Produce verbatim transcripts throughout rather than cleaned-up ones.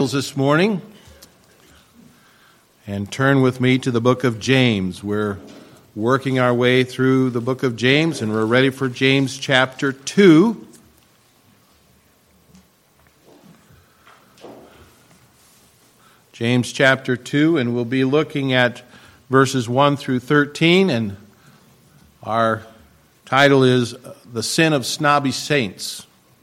Bibles this morning and turn with me to the book of James. We're working our way through the book of James, and we're ready for James chapter two. James chapter two, and we'll be looking at verses one through thirteen, and our title is The Sin of Snobby Saints.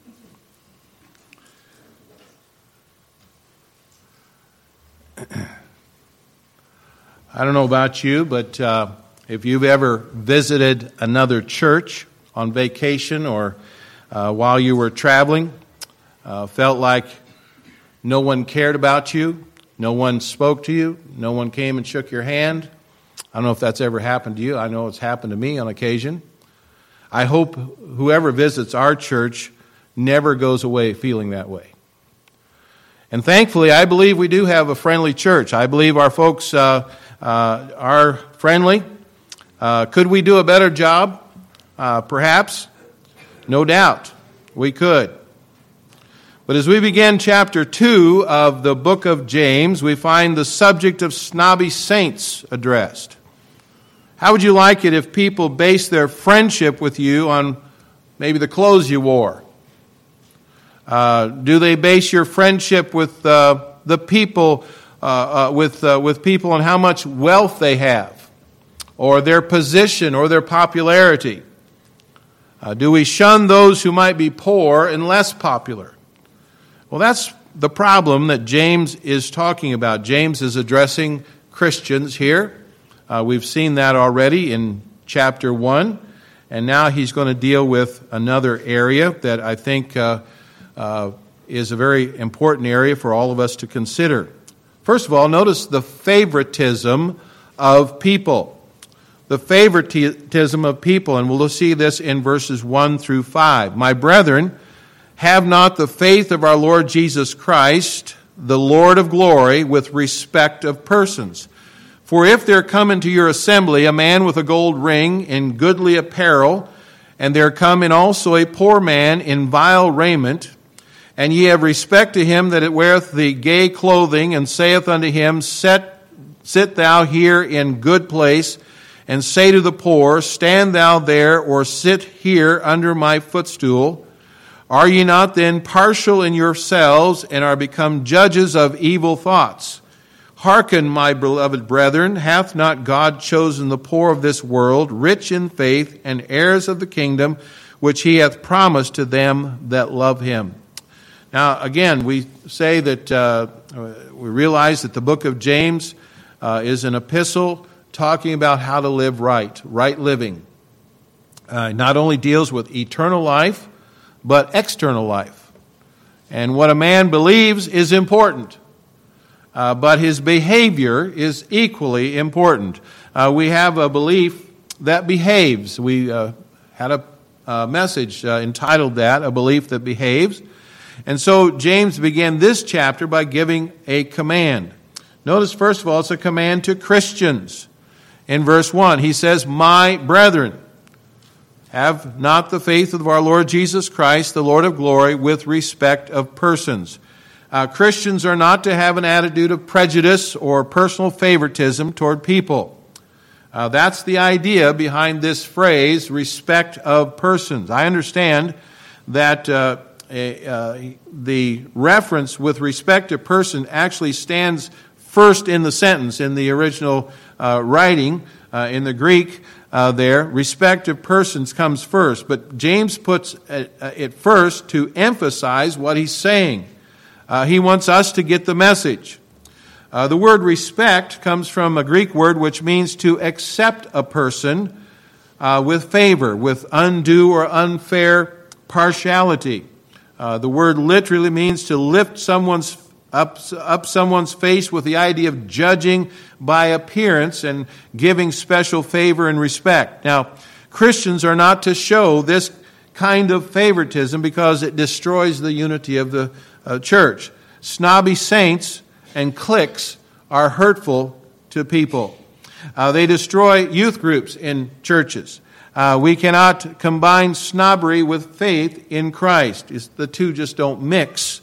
I don't know about you, but uh, if you've ever visited another church on vacation or uh, while you were traveling, uh, felt like no one cared about you, no one spoke to you, no one came and shook your hand. I don't know if that's ever happened to you. I know it's happened to me on occasion. I hope whoever visits our church never goes away feeling that way. And thankfully, I believe we do have a friendly church. I believe our folks uh, uh, are friendly. Uh, could we do a better job? Uh, perhaps. No doubt. We could. But as we begin chapter two of the book of James, we find the subject of snobby saints addressed. How would you like it if people based their friendship with you on maybe the clothes you wore? Uh, do they base your friendship with uh, the people, uh, uh, with uh, with people on how much wealth they have, or their position, or their popularity? Uh, do we shun those who might be poor and less popular? Well, that's the problem that James is talking about. James is addressing Christians here. Uh, we've seen that already in chapter one, and now he's going to deal with another area that I think Uh, Uh, is a very important area for all of us to consider. First of all, notice the favoritism of people. The favoritism of people, and we'll see this in verses one through five. My brethren, have not the faith of our Lord Jesus Christ, the Lord of glory, with respect of persons. For if there come into your assembly a man with a gold ring in goodly apparel, and there come in also a poor man in vile raiment, and ye have respect to him that it weareth the gay clothing, and saith unto him, Set, Sit thou here in good place, and say to the poor, Stand thou there, or sit here under my footstool. Are ye not then partial in yourselves, and are become judges of evil thoughts? Hearken, my beloved brethren, hath not God chosen the poor of this world, rich in faith, and heirs of the kingdom, which he hath promised to them that love him? Now, again, we say that uh, we realize that the book of James uh, is an epistle talking about how to live right, right living. Uh, not only deals with eternal life, but external life. And what a man believes is important, uh, but his behavior is equally important. Uh, we have a belief that behaves. We uh, had a, a message uh, entitled that, A Belief That Behaves. And so James began this chapter by giving a command. Notice, first of all, it's a command to Christians. In verse one, he says, My brethren, have not the faith of our Lord Jesus Christ, the Lord of glory, with respect of persons. Uh, Christians are not to have an attitude of prejudice or personal favoritism toward people. Uh, that's the idea behind this phrase, respect of persons. I understand that Uh, Uh, the reference with respect to person actually stands first in the sentence in the original uh, writing, uh, in the Greek uh, there. Respect of persons comes first, but James puts it, uh, it first to emphasize what he's saying. Uh, he wants us to get the message. Uh, the word respect comes from a Greek word which means to accept a person uh, with favor, with undue or unfair partiality. Uh, the word literally means to lift someone's up, up someone's face with the idea of judging by appearance and giving special favor and respect. Now, Christians are not to show this kind of favoritism because it destroys the unity of the uh, church. Snobby saints and cliques are hurtful to people. Uh, they destroy youth groups in churches. Uh, we cannot combine snobbery with faith in Christ. It's, the two just don't mix.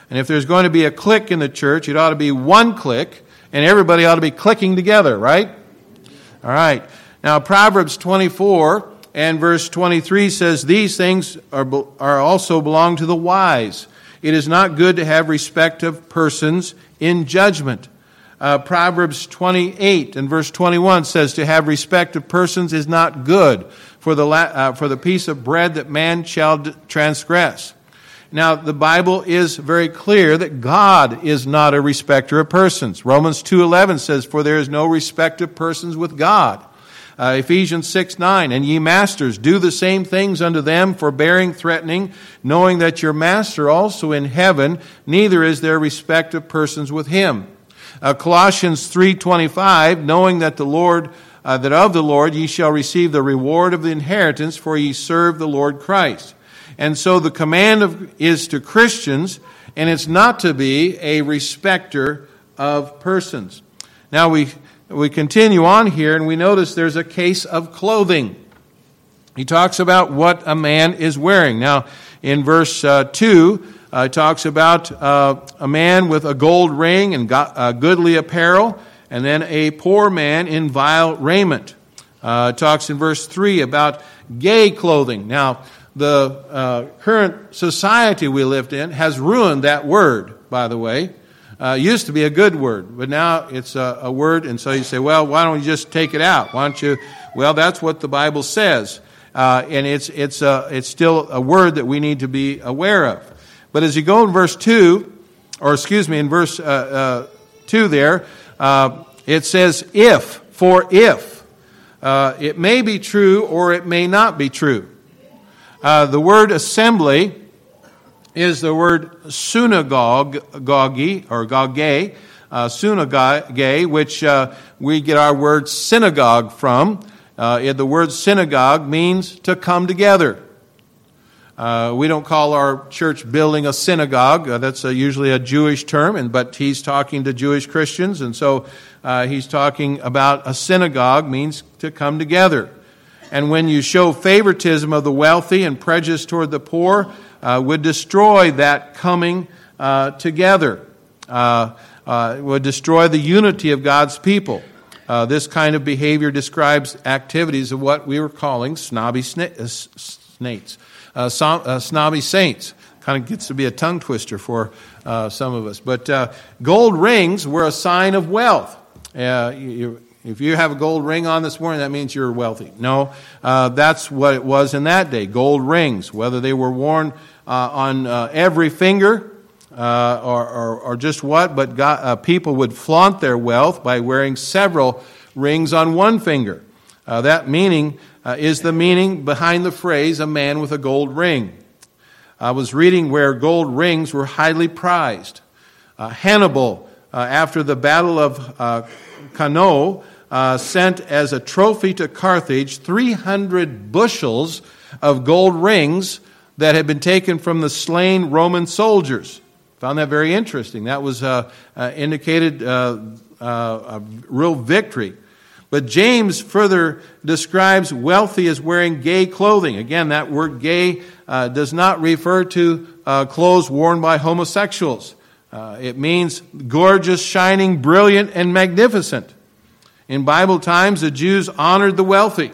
And if there's going to be a clique in the church, it ought to be one clique, and everybody ought to be clicking together, right? All right. Now, Proverbs twenty-four and verse twenty-three says, these things are, are also belong to the wise. It is not good to have respect of persons in judgment. Uh, Proverbs twenty-eight and verse twenty-one says, to have respect of persons is not good for the, la- uh, for the piece of bread that man shall d- transgress. Now, the Bible is very clear that God is not a respecter of persons. Romans two eleven says, for there is no respect of persons with God. Uh, Ephesians six nine, and ye masters, do the same things unto them, forbearing, threatening, knowing that your master also in heaven, neither is there respect of persons with him. Uh, Colossians three twenty-five, knowing that the Lord, uh, that of the Lord ye shall receive the reward of the inheritance, for ye serve the Lord Christ. And so the command of, is to Christians, and it's not to be a respecter of persons. Now we we continue on here, and we notice there's a case of clothing. He talks about what a man is wearing. Now, in verse uh, two, uh, it talks about uh, a man with a gold ring and go- uh, goodly apparel, and then a poor man in vile raiment. Uh, it talks in verse three about gay clothing. Now, the uh, current society we lived in has ruined that word, by the way. Uh, it used to be a good word, but now it's a, a word, and so you say, well, why don't you just take it out? Why don't you? Well, that's what the Bible says, uh, and it's it's a, it's still a word that we need to be aware of. But as you go in verse two, or excuse me, in verse uh, uh, two there, uh, it says, if, for if. Uh, it may be true or it may not be true. Uh, the word assembly is the word synagogue, gogi, or goge, uh, synagogue, which uh, we get our word synagogue from. Uh, the word synagogue means to come together. Uh, we don't call our church building a synagogue. Uh, that's a, usually a Jewish term, and but he's talking to Jewish Christians, and so uh, he's talking about a synagogue means to come together. And when you show favoritism of the wealthy and prejudice toward the poor, uh, would destroy that coming uh, together. Uh, uh, would destroy the unity of God's people. Uh, this kind of behavior describes activities of what we were calling snobby sna- uh, snates, uh, so, uh, snobby saints. Kind of gets to be a tongue twister for uh, some of us. But uh, gold rings were a sign of wealth. Uh, you, If you have a gold ring on this morning, that means you're wealthy. No, uh, that's what it was in that day. Gold rings, whether they were worn uh, on uh, every finger uh, or, or, or just what, but God, uh, people would flaunt their wealth by wearing several rings on one finger. Uh, that meaning uh, is the meaning behind the phrase, a man with a gold ring. I was reading where gold rings were highly prized. Uh, Hannibal, uh, after the Battle of uh, Cannae, Uh, sent as a trophy to Carthage three hundred bushels of gold rings that had been taken from the slain Roman soldiers. Found that very interesting. That was uh, uh, indicated uh, uh, a real victory. But James further describes wealthy as wearing gay clothing. Again, that word gay uh, does not refer to uh, clothes worn by homosexuals. Uh, it means gorgeous, shining, brilliant, and magnificent. In Bible times, the Jews honored the wealthy.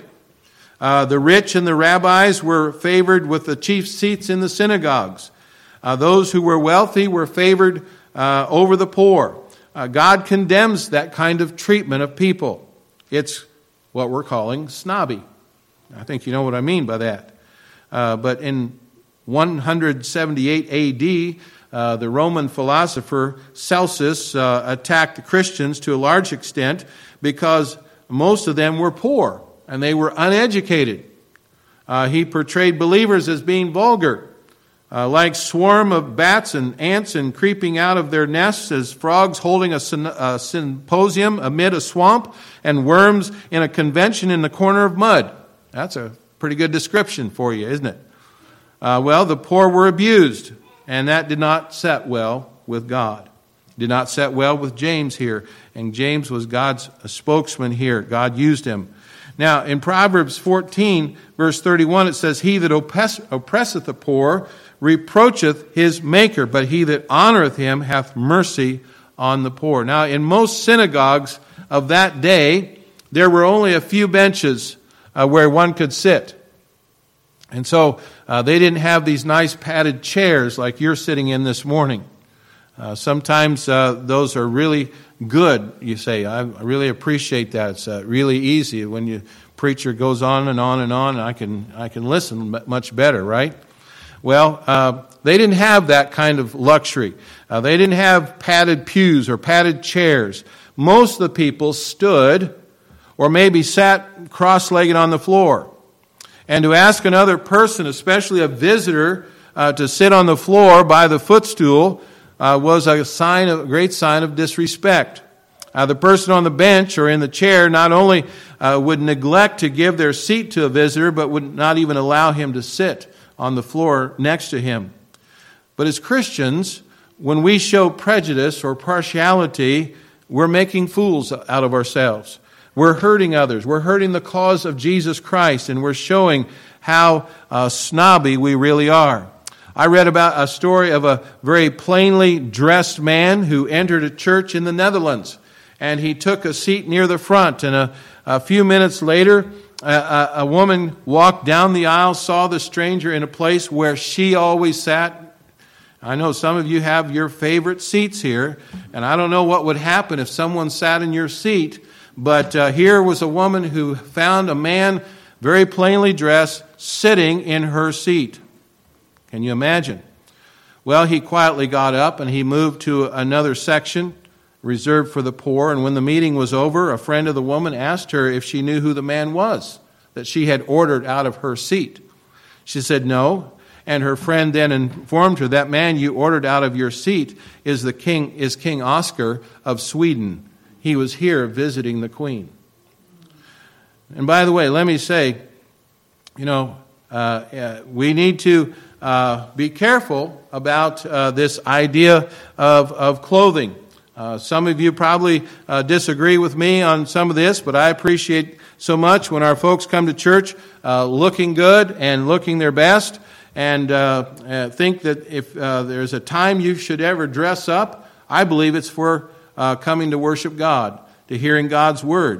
Uh, the rich and the rabbis were favored with the chief seats in the synagogues. Uh, those who were wealthy were favored uh, over the poor. Uh, God condemns that kind of treatment of people. It's what we're calling snobby. I think you know what I mean by that. Uh, but in one seventy-eight A D, uh, the Roman philosopher Celsus uh, attacked the Christians to a large extent because most of them were poor and they were uneducated. Uh, he portrayed believers as being vulgar, uh, like swarm of bats and ants and creeping out of their nests as frogs holding a, syn- a symposium amid a swamp and worms in a convention in the corner of mud. That's a pretty good description for you, isn't it? Uh, well, the poor were abused, and that did not set well with God. Did not set well with James here. And James was God's spokesman here. God used him. Now, in Proverbs fourteen, verse thirty-one, it says, he that oppress, oppresseth the poor reproacheth his Maker, but he that honoreth him hath mercy on the poor. Now, in most synagogues of that day, there were only a few benches uh, where one could sit. And so uh, they didn't have these nice padded chairs like you're sitting in this morning. Uh, sometimes uh, those are really good, you say. I really appreciate that. It's uh, really easy when your preacher goes on and on and on, and I can, I can listen much better, right? Well, uh, they didn't have that kind of luxury. Uh, they didn't have padded pews or padded chairs. Most of the people stood or maybe sat cross-legged on the floor. And to ask another person, especially a visitor, uh, to sit on the floor by the footstool uh, was a sign of, a great sign of disrespect. Uh, the person on the bench or in the chair not only uh, would neglect to give their seat to a visitor, but would not even allow him to sit on the floor next to him. But as Christians, when we show prejudice or partiality, we're making fools out of ourselves. We're hurting others. We're hurting the cause of Jesus Christ, and we're showing how uh, snobby we really are. I read about a story of a very plainly dressed man who entered a church in the Netherlands, and he took a seat near the front, and a, a few minutes later, a, a, a woman walked down the aisle, saw the stranger in a place where she always sat. I know some of you have your favorite seats here, and I don't know what would happen if someone sat in your seat. But uh, here was a woman who found a man very plainly dressed sitting in her seat. Can you imagine? Well, he quietly got up and he moved to another section reserved for the poor. And when the meeting was over, a friend of the woman asked her if she knew who the man was that she had ordered out of her seat. She said no. And her friend then informed her, that man you ordered out of your seat is the king, is King Oscar of Sweden. He was here visiting the Queen. And by the way, let me say, you know, uh, uh, we need to uh, be careful about uh, this idea of, of clothing. Uh, some of you probably uh, disagree with me on some of this, but I appreciate so much when our folks come to church uh, looking good and looking their best, and uh, uh, think that if uh, there's a time you should ever dress up, I believe it's for Uh, coming to worship God, to hearing God's Word.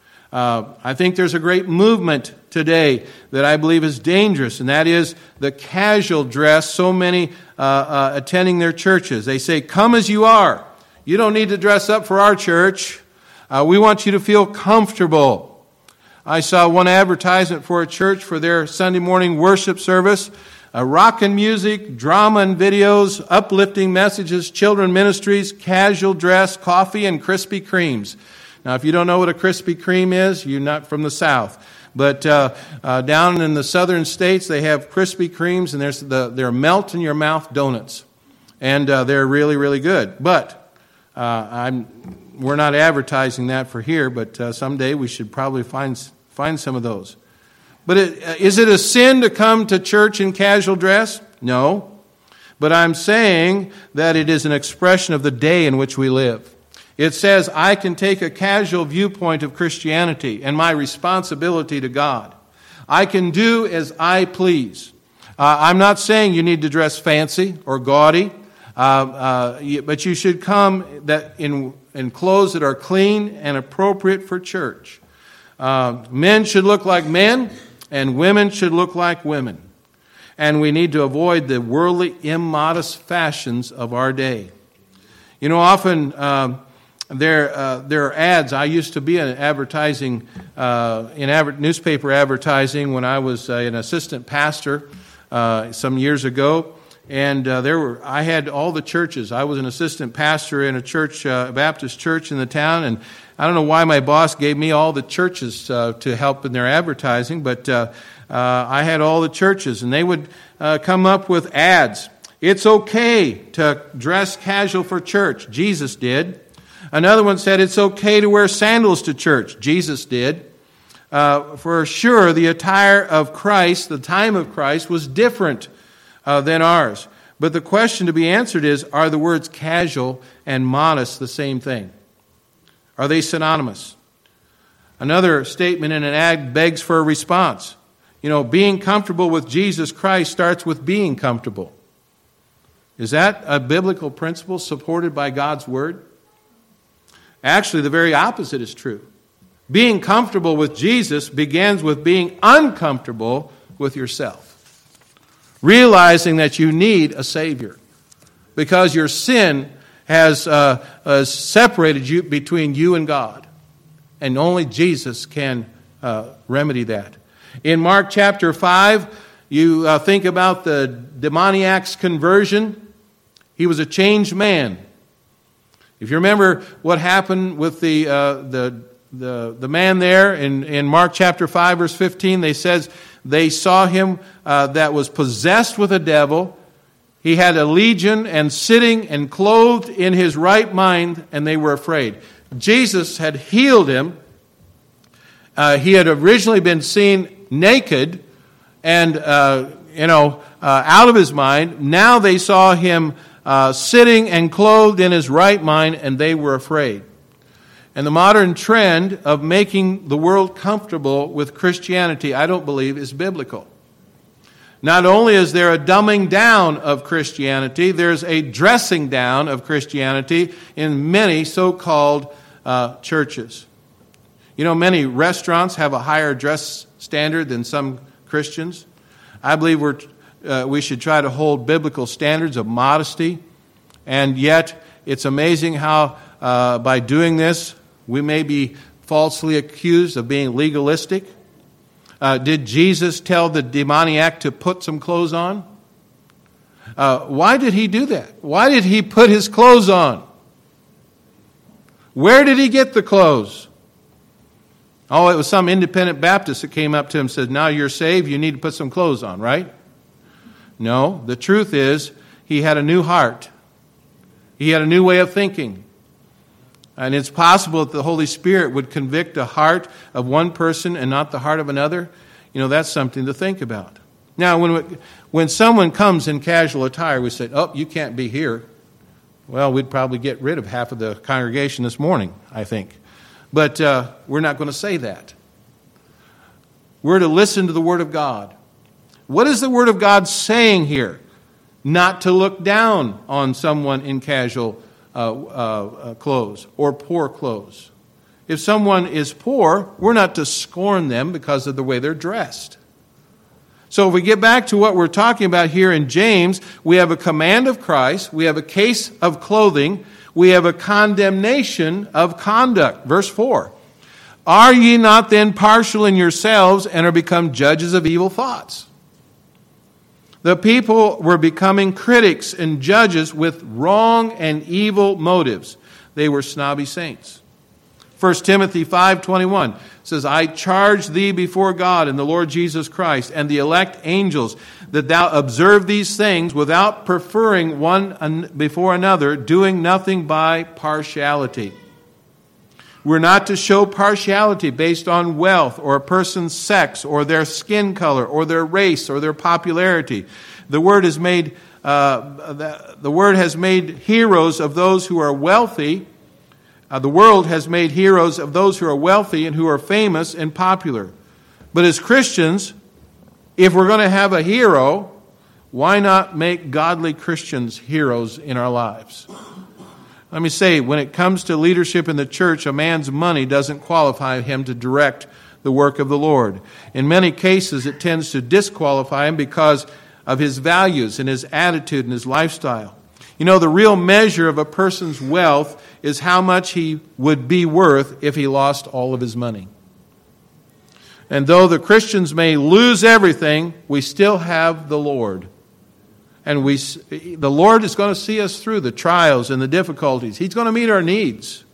Uh, I think there's a great movement today that I believe is dangerous, and that is the casual dress. So many uh, uh, attending their churches, they say, come as you are. You don't need to dress up for our church. Uh, we want you to feel comfortable. I saw one advertisement for a church for their Sunday morning worship service. Uh, rock and music, drama and videos, uplifting messages, children ministries, casual dress, coffee, and Krispy Kremes. Now, if you don't know what a Krispy Kreme is, you're not from the South. But uh, uh, down in the southern states, they have Krispy Kremes, and there's the, they're melt-in-your-mouth donuts. And uh, they're really, really good. But uh, I'm, we're not advertising that for here, but uh, someday we should probably find, find some of those. But it, uh, is it a sin to come to church in casual dress? No. But I'm saying that it is an expression of the day in which we live. It says I can take a casual viewpoint of Christianity and my responsibility to God. I can do as I please. Uh, I'm not saying you need to dress fancy or gaudy, uh, uh, but you should come that in, in clothes that are clean and appropriate for church. Uh, men should look like men, and women should look like women. And we need to avoid the worldly, immodest fashions of our day. You know, often uh, there uh, there are ads. I used to be in advertising, uh, in adver- newspaper advertising when I was uh, an assistant pastor uh, some years ago. And uh, there were I had all the churches. I was an assistant pastor in a church, uh, a Baptist church in the town, and I don't know why my boss gave me all the churches uh, to help in their advertising, but uh, uh, I had all the churches, and they would uh, come up with ads. It's okay to dress casual for church. Jesus did. Another one said it's okay to wear sandals to church. Jesus did. Uh, for sure, the attire of Christ, the time of Christ, was different uh, than ours. But the question to be answered is, are the words casual and modest the same thing? Are they synonymous? Another statement in an ad begs for a response. You know, being comfortable with Jesus Christ starts with being comfortable. Is that a biblical principle supported by God's Word? Actually, the very opposite is true. Being comfortable with Jesus begins with being uncomfortable with yourself. Realizing that you need a Savior. Because your sin has uh, uh, separated you between you and God. And only Jesus can uh, remedy that. In Mark chapter five, you uh, think about the demoniac's conversion. He was a changed man. If you remember what happened with the uh, the, the the man there in, in Mark chapter five, verse fifteen, they says they saw him uh, that was possessed with a devil. He had a legion and sitting and clothed in his right mind, and they were afraid. Jesus had healed him. Uh, he had originally been seen naked and, uh, you know, uh, out of his mind. Now they saw him uh, sitting and clothed in his right mind, and they were afraid. And the modern trend of making the world comfortable with Christianity, I don't believe, is biblical. Not only is there a dumbing down of Christianity, there's a dressing down of Christianity in many so-called uh, churches. You know, many restaurants have a higher dress standard than some Christians. I believe we're, uh, we should try to hold biblical standards of modesty. And yet, it's amazing how uh, by doing this, we may be falsely accused of being legalistic. Uh, did Jesus tell the demoniac to put some clothes on? Uh, why did he do that? Why did he put his clothes on? Where did he get the clothes? Oh, it was some independent Baptist that came up to him and said, now you're saved, you need to put some clothes on, right? No, the truth is, he had a new heart. He had a new way of thinking. And it's possible that the Holy Spirit would convict the heart of one person and not the heart of another. You know, that's something to think about. Now, when we, when someone comes in casual attire, we say, oh, you can't be here. Well, we'd probably get rid of half of the congregation this morning, I think. But uh, we're not going to say that. We're to listen to the Word of God. What is the Word of God saying here? Not to look down on someone in casual uh, uh, uh, clothes or poor clothes. If someone is poor, we're not to scorn them because of the way they're dressed. So if we get back to what we're talking about here in James, we have a command of Christ, we have a case of clothing, we have a condemnation of conduct. Verse four. Are ye not then partial in yourselves and are become judges of evil thoughts? The people were becoming critics and judges with wrong and evil motives. They were snobby saints. First Timothy five twenty-one says, I charge thee before God and the Lord Jesus Christ and the elect angels that thou observe these things without preferring one before another, doing nothing by partiality. We're not to show partiality based on wealth or a person's sex or their skin color or their race or their popularity. The word has made uh, the, the word has made heroes of those who are wealthy. Uh, the world has made heroes of those who are wealthy and who are famous and popular. But as Christians, if we're going to have a hero, why not make godly Christians heroes in our lives? Let me say, when it comes to leadership in the church, a man's money doesn't qualify him to direct the work of the Lord. In many cases, it tends to disqualify him because of his values and his attitude and his lifestyle. You know, the real measure of a person's wealth is how much he would be worth if he lost all of his money. And though the Christians may lose everything, we still have the Lord. And we, the Lord is going to see us through the trials and the difficulties. He's going to meet our needs.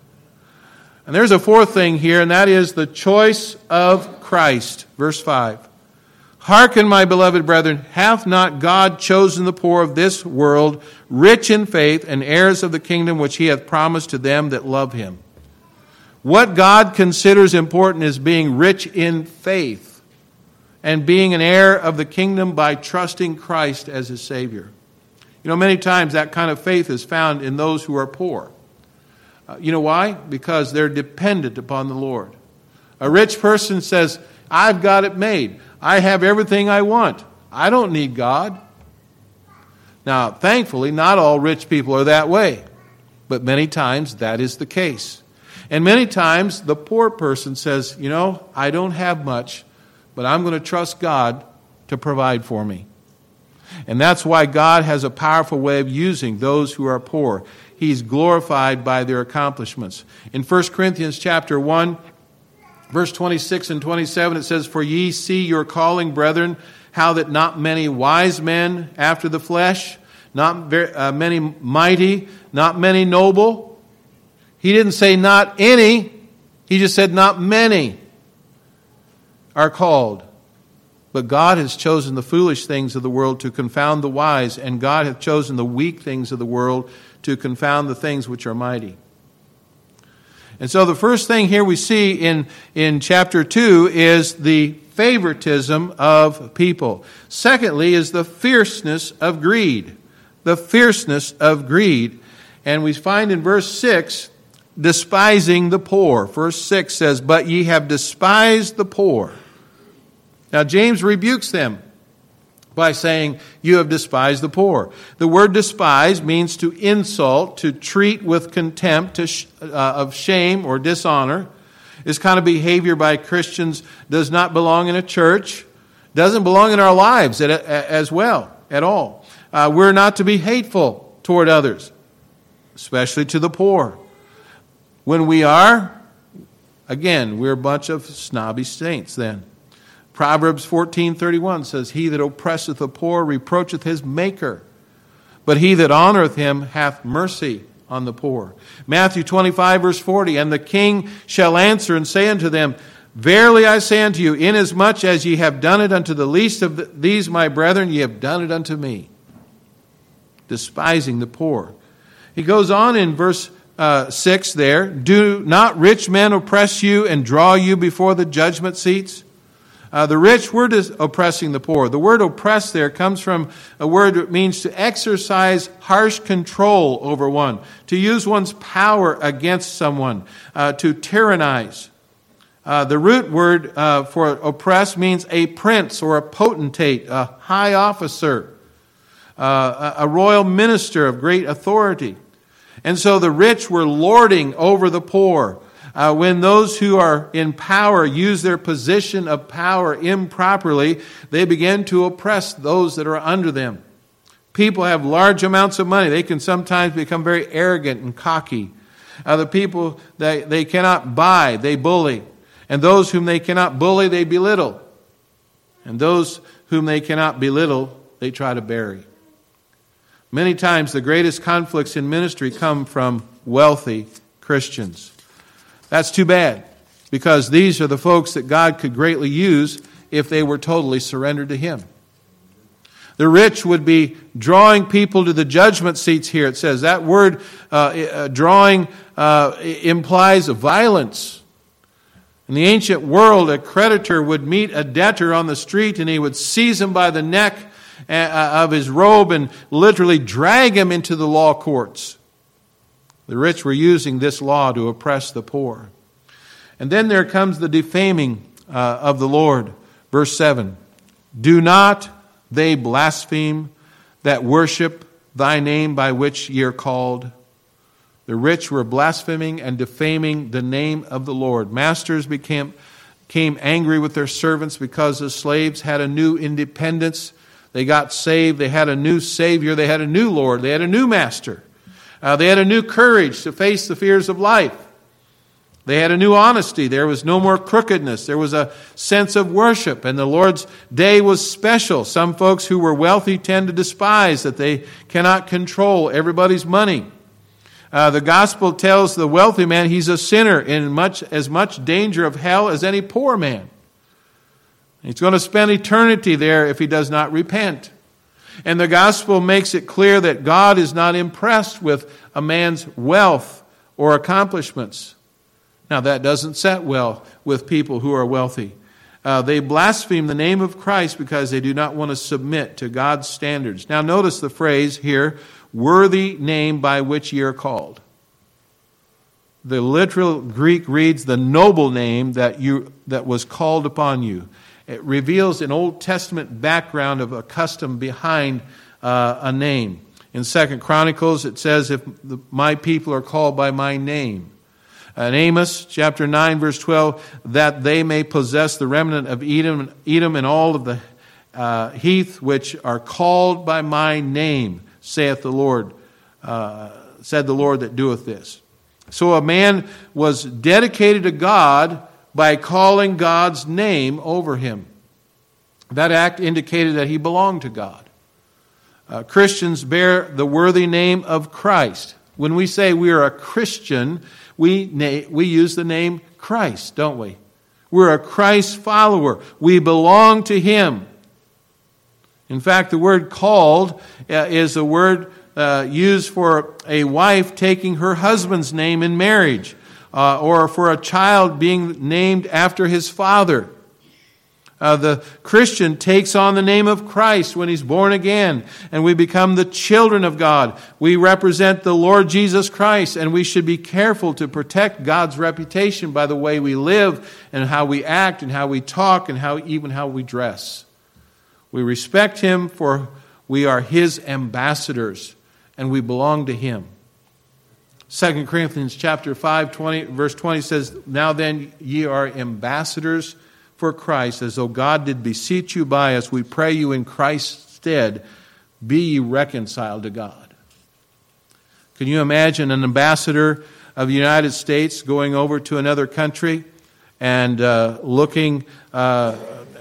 And there's a fourth thing here, and that is the choice of Christ. Verse five. Hearken, my beloved brethren, hath not God chosen the poor of this world, rich in faith, and heirs of the kingdom which he hath promised to them that love him? What God considers important is being rich in faith and being an heir of the kingdom by trusting Christ as his Savior. You know, many times that kind of faith is found in those who are poor. Uh, you know why? Because they're dependent upon the Lord. A rich person says, I've got it made. I have everything I want. I don't need God. Now, thankfully, not all rich people are that way, but many times that is the case. And many times the poor person says, you know, I don't have much, but I'm going to trust God to provide for me. And that's why God has a powerful way of using those who are poor. He's glorified by their accomplishments. In First Corinthians chapter one, verse twenty-six and twenty-seven, it says, "For ye see your calling, brethren, how that not many wise men after the flesh, not very, uh, many mighty, not many noble." He didn't say not any. He just said not many are called. But God has chosen the foolish things of the world to confound the wise, and God hath chosen the weak things of the world to confound the things which are mighty. And so the first thing here we see in, in chapter two is the favoritism of people. Secondly is the fierceness of greed. The fierceness of greed. And we find in verse six, despising the poor. Verse six says, "But ye have despised the poor." Now James rebukes them by saying, you have despised the poor. The word despise means to insult, to treat with contempt to sh- uh, of shame or dishonor. This kind of behavior by Christians does not belong in a church, doesn't belong in our lives at, a, as well, at all. Uh, we're not to be hateful toward others, especially to the poor. When we are, again, we're a bunch of snobby saints then. Proverbs fourteen thirty-one says, "He that oppresseth the poor reproacheth his maker, but he that honoreth him hath mercy on the poor." Matthew twenty-five verse forty, "And the king shall answer and say unto them, Verily I say unto you, inasmuch as ye have done it unto the least of these my brethren, ye have done it unto me." Despising the poor. He goes on in verse uh, six there, "Do not rich men oppress you and draw you before the judgment seats?" Uh, the rich were oppressing the poor. The word oppress there comes from a word that means to exercise harsh control over one, to use one's power against someone, uh, to tyrannize. Uh, the root word uh, for oppress means a prince or a potentate, a high officer, uh, a royal minister of great authority. And so the rich were lording over the poor. Uh, when those who are in power use their position of power improperly, they begin to oppress those that are under them. People have large amounts of money. They can sometimes become very arrogant and cocky. Uh, the people that they cannot buy, they bully. And those whom they cannot bully, they belittle. And those whom they cannot belittle, they try to bury. Many times the greatest conflicts in ministry come from wealthy Christians. That's too bad, because these are the folks that God could greatly use if they were totally surrendered to Him. The rich would be drawing people to the judgment seats here. It says that word uh, uh, drawing uh, implies violence. In the ancient world, a creditor would meet a debtor on the street and he would seize him by the neck of his robe and literally drag him into the law courts. The rich were using this law to oppress the poor. And then there comes the defaming uh, of the Lord. Verse seven, "Do not they blaspheme that worship thy name by which ye are called?" The rich were blaspheming and defaming the name of the Lord. Masters became, became angry with their servants because the slaves had a new independence. They got saved. They had a new Savior. They had a new Lord. They had a new Master. Uh, they had a new courage to face the fears of life. They had a new honesty. There was no more crookedness. There was a sense of worship. And the Lord's day was special. Some folks who were wealthy tend to despise that they cannot control everybody's money. Uh, the gospel tells the wealthy man he's a sinner in much as much danger of hell as any poor man. He's going to spend eternity there if he does not repent. And the gospel makes it clear that God is not impressed with a man's wealth or accomplishments. Now, that doesn't set well with people who are wealthy. Uh, they blaspheme the name of Christ because they do not want to submit to God's standards. Now, notice the phrase here, "worthy name by which ye are called." The literal Greek reads, "the noble name that you that was called upon you." It reveals an Old Testament background of a custom behind uh, a name. In Second Chronicles, it says, if the, my people are called by my name. In Amos chapter nine, verse twelve, that they may possess the remnant of Edom, Edom and all of the uh, heath which are called by my name, saith the Lord, uh, said the Lord that doeth this. So a man was dedicated to God by calling God's name over him. That act indicated that he belonged to God. Uh, Christians bear the worthy name of Christ. When we say we are a Christian, we na- we use the name Christ, don't we? We're a Christ follower. We belong to Him. In fact, the word called uh, is a word uh, used for a wife taking her husband's name in marriage, uh, or for a child being named after his father. Uh, the Christian takes on the name of Christ when he's born again, and we become the children of God. We represent the Lord Jesus Christ, and we should be careful to protect God's reputation by the way we live and how we act and how we talk and how even how we dress. We respect Him, for we are His ambassadors, and we belong to Him. Second Corinthians chapter five, twenty, verse twenty says, now then ye are ambassadors for Christ, as though God did beseech you by us. We pray you in Christ's stead, be ye reconciled to God. Can you imagine an ambassador of the United States going over to another country and uh, looking uh,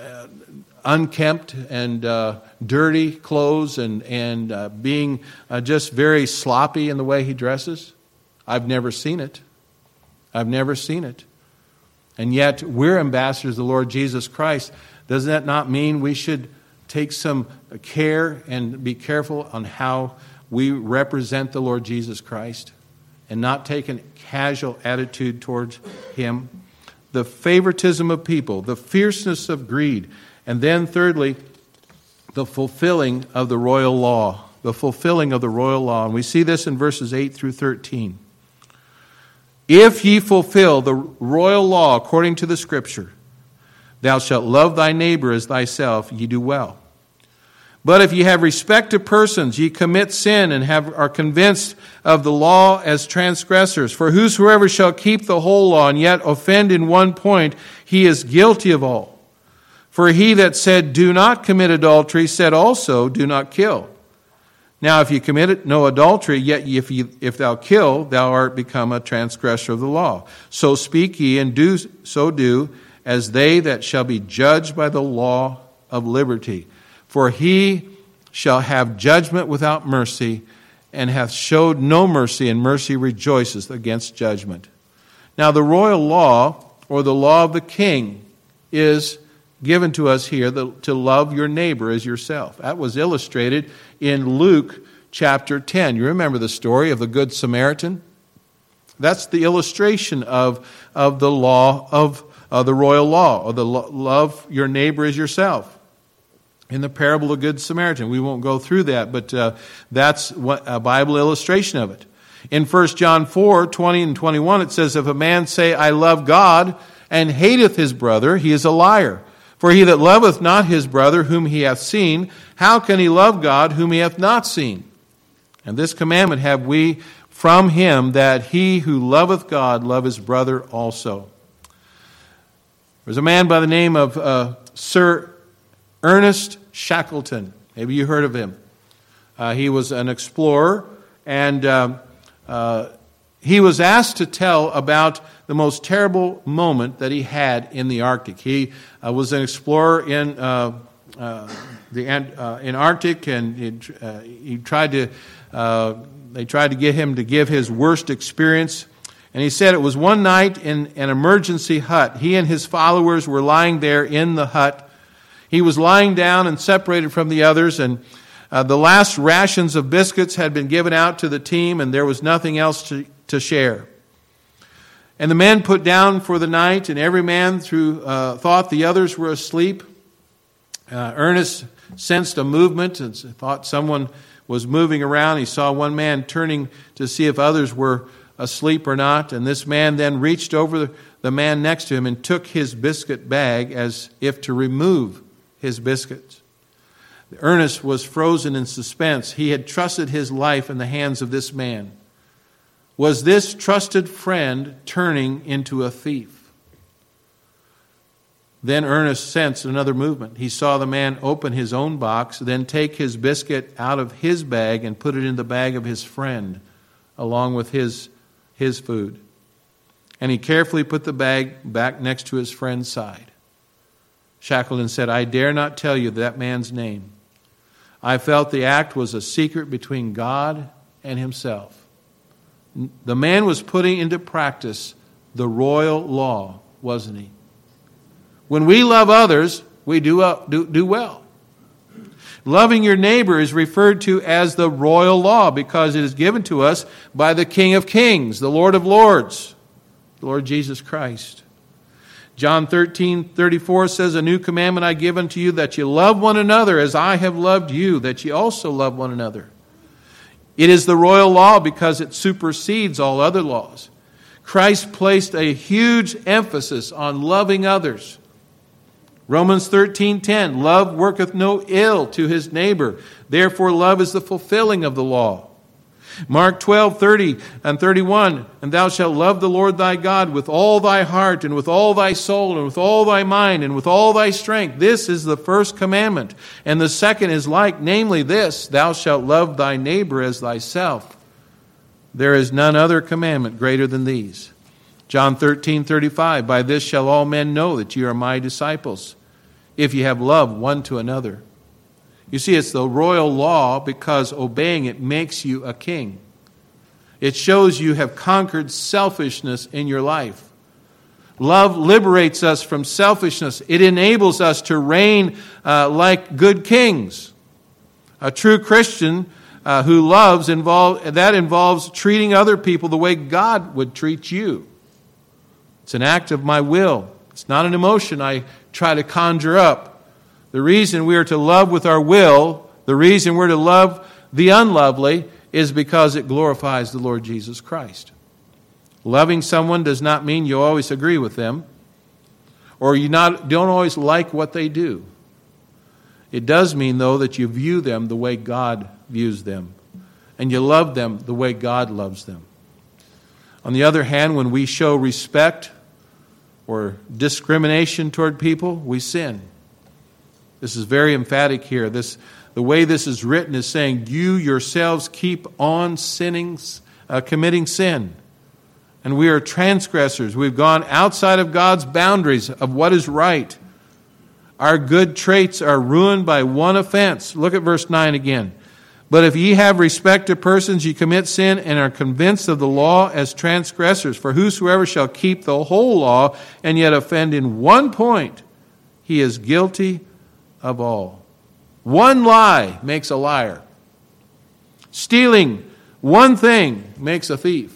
unkempt and uh, dirty clothes and, and uh, being uh, just very sloppy in the way he dresses? I've never seen it. I've never seen it. And yet, we're ambassadors of the Lord Jesus Christ. Does that not mean we should take some care and be careful on how we represent the Lord Jesus Christ and not take a casual attitude towards Him? The favoritism of people, the fierceness of greed, and then thirdly, the fulfilling of the royal law. The fulfilling of the royal law. And we see this in verses eight through thirteen. If ye fulfill the royal law according to the Scripture, thou shalt love thy neighbor as thyself, ye do well. But if ye have respect to persons, ye commit sin and have, are convinced of the law as transgressors. For whosoever shall keep the whole law and yet offend in one point, he is guilty of all. For he that said, do not commit adultery, said also, do not kill. Now, if you commit no adultery, yet if, you, if thou kill, thou art become a transgressor of the law. So speak ye, and do so do, as they that shall be judged by the law of liberty. For he shall have judgment without mercy, and hath showed no mercy, and mercy rejoiceth against judgment. Now, the royal law, or the law of the king, is given to us here, the, to love your neighbor as yourself. That was illustrated in Luke chapter ten. You remember the story of the Good Samaritan? That's the illustration of, of the law of uh, the royal law, or the lo- love your neighbor as yourself. In the parable of the Good Samaritan. We won't go through that, but uh, that's what, a Bible illustration of it. In First John four, twenty and twenty-one, it says, if a man say, I love God, and hateth his brother, he is a liar. For he that loveth not his brother whom he hath seen, how can he love God whom he hath not seen? And this commandment have we from him, that he who loveth God love his brother also. There's a man by the name of uh, Sir Ernest Shackleton. Maybe you heard of him. Uh, he was an explorer, and um, uh, he was asked to tell about the most terrible moment that he had in the Arctic. He uh, was an explorer in uh, uh, the uh, in Arctic, and he, uh, he tried to. Uh, they tried to get him to give his worst experience, and he said it was one night in an emergency hut. He and his followers were lying there in the hut. He was lying down and separated from the others, and uh, the last rations of biscuits had been given out to the team, and there was nothing else to, to share. And the men put down for the night, and every man through, uh, thought the others were asleep. Uh, Ernest sensed a movement and thought someone was moving around. He saw one man turning to see if others were asleep or not, and this man then reached over the, the man next to him and took his biscuit bag as if to remove his biscuits. Ernest was frozen in suspense. He had trusted his life in the hands of this man. Was this trusted friend turning into a thief? Then Ernest sensed another movement. He saw the man open his own box, then take his biscuit out of his bag and put it in the bag of his friend, along with his, his food. And he carefully put the bag back next to his friend's side. Shackleton said, "I dare not tell you that man's name. I felt the act was a secret between God and himself." The man was putting into practice the royal law, wasn't he? When we love others, we do, uh, do, do well. Loving your neighbor is referred to as the royal law because it is given to us by the King of Kings, the Lord of Lords, the Lord Jesus Christ. John thirteen thirty-four says, "A new commandment I give unto you, that you love one another as I have loved you, that ye also love one another." It is the royal law because it supersedes all other laws. Christ placed a huge emphasis on loving others. Romans thirteen ten, "Love worketh no ill to his neighbor. Therefore love is the fulfilling of the law." Mark twelve thirty and thirty-one, "And thou shalt love the Lord thy God with all thy heart, and with all thy soul, and with all thy mind, and with all thy strength. This is the first commandment. And the second is like, namely this, thou shalt love thy neighbor as thyself. There is none other commandment greater than these." John thirteen thirty-five, "By this shall all men know that ye are my disciples, if ye have love one to another." You see, it's the royal law because obeying it makes you a king. It shows you have conquered selfishness in your life. Love liberates us from selfishness. It enables us to reign uh, like good kings. A true Christian uh, who loves, involve, that involves treating other people the way God would treat you. It's an act of my will. It's not an emotion I try to conjure up. The reason we are to love with our will, the reason we're to love the unlovely, is because it glorifies the Lord Jesus Christ. Loving someone does not mean you always agree with them, or you not, don't always like what they do. It does mean, though, that you view them the way God views them, and you love them the way God loves them. On the other hand, when we show respect or discrimination toward people, we sin. This is very emphatic here. This, the way this is written is saying, you yourselves keep on sinning, uh, committing sin. And we are transgressors. We've gone outside of God's boundaries of what is right. Our good traits are ruined by one offense. Look at verse nine again. "But if ye have respect to persons, ye commit sin and are convinced of the law as transgressors. For whosoever shall keep the whole law and yet offend in one point, he is guilty of all." One lie makes a liar. Stealing one thing makes a thief.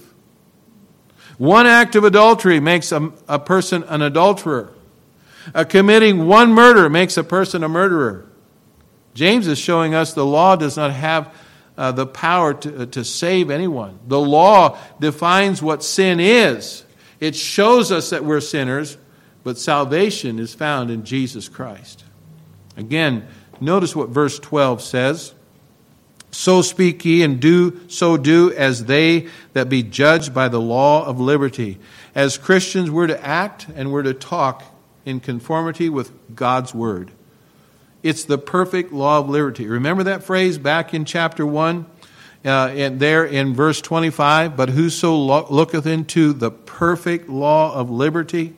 One act of adultery makes a, a person an adulterer. Uh, committing one murder makes a person a murderer. James is showing us the law does not have uh, the power to, uh, to save anyone. The law defines what sin is. It shows us that we're sinners, but salvation is found in Jesus Christ. Again, notice what verse twelve says. "So speak ye, and do so do as they that be judged by the law of liberty." As Christians, we're to act and we're to talk in conformity with God's word. It's the perfect law of liberty. Remember that phrase back in chapter one, uh, and there in verse twenty-five, "But whoso lo- looketh into the perfect law of liberty."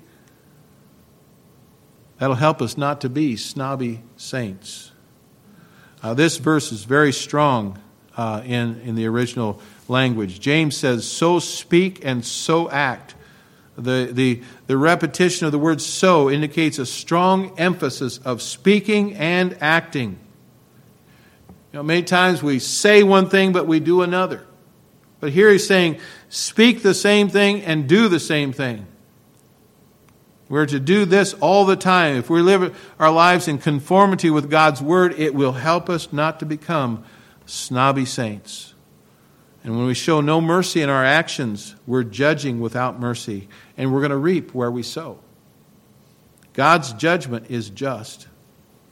That'll help us not to be snobby saints. Uh, this verse is very strong uh, in, in the original language. James says, "So speak and so act." The, the, the repetition of the word "so" indicates a strong emphasis of speaking and acting. You know, many times we say one thing, but we do another. But here he's saying, speak the same thing and do the same thing. We're to do this all the time. If we live our lives in conformity with God's word, it will help us not to become snobby saints. And when we show no mercy in our actions, we're judging without mercy, and we're going to reap where we sow. God's judgment is just.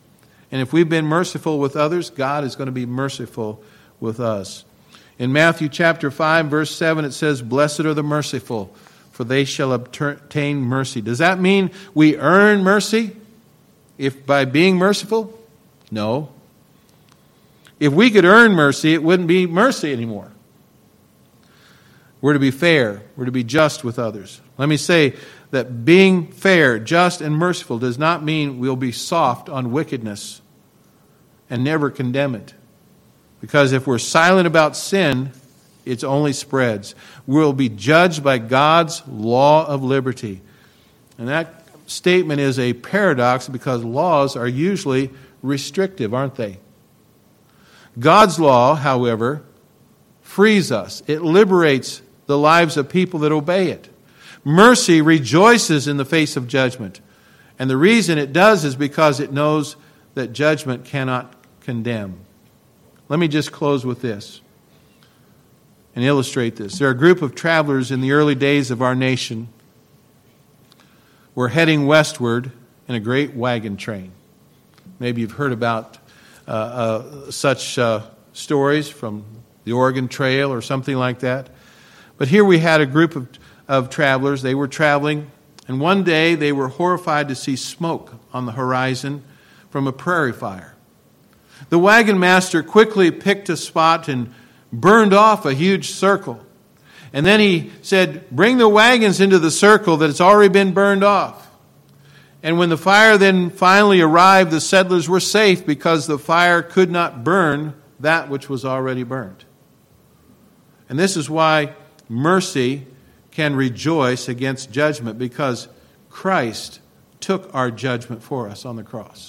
And if we've been merciful with others, God is going to be merciful with us. In Matthew chapter five, verse seven, it says, "Blessed are the merciful, for they shall obtain mercy." Does that mean we earn mercy if by being merciful? No. If we could earn mercy, it wouldn't be mercy anymore. We're to be fair. We're to be just with others. Let me say that being fair, just, and merciful does not mean we'll be soft on wickedness and never condemn it. Because if we're silent about sin, it only spreads. We'll be judged by God's law of liberty. And that statement is a paradox because laws are usually restrictive, aren't they? God's law, however, frees us. It liberates the lives of people that obey it. Mercy rejoices in the face of judgment. And the reason it does is because it knows that judgment cannot condemn. Let me just close with this and illustrate this. There are a group of travelers in the early days of our nation. We're heading westward in a great wagon train. Maybe you've heard about uh, uh, such uh, stories from the Oregon Trail or something like that. But here we had a group of, of travelers. They were traveling, and one day they were horrified to see smoke on the horizon from a prairie fire. The wagon master quickly picked a spot and burned off a huge circle. And then he said, "Bring the wagons into the circle that has already been burned off." And when the fire then finally arrived, the settlers were safe because the fire could not burn that which was already burned. And this is why mercy can rejoice against judgment, because Christ took our judgment for us on the cross.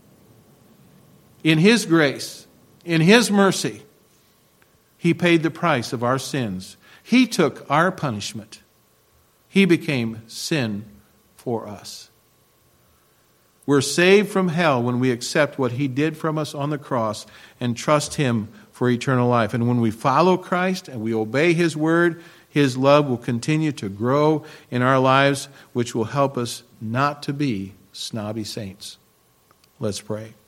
In His grace, in His mercy, He paid the price of our sins. He took our punishment. He became sin for us. We're saved from hell when we accept what He did from us on the cross and trust Him for eternal life. And when we follow Christ and we obey His word, His love will continue to grow in our lives, which will help us not to be snobby saints. Let's pray.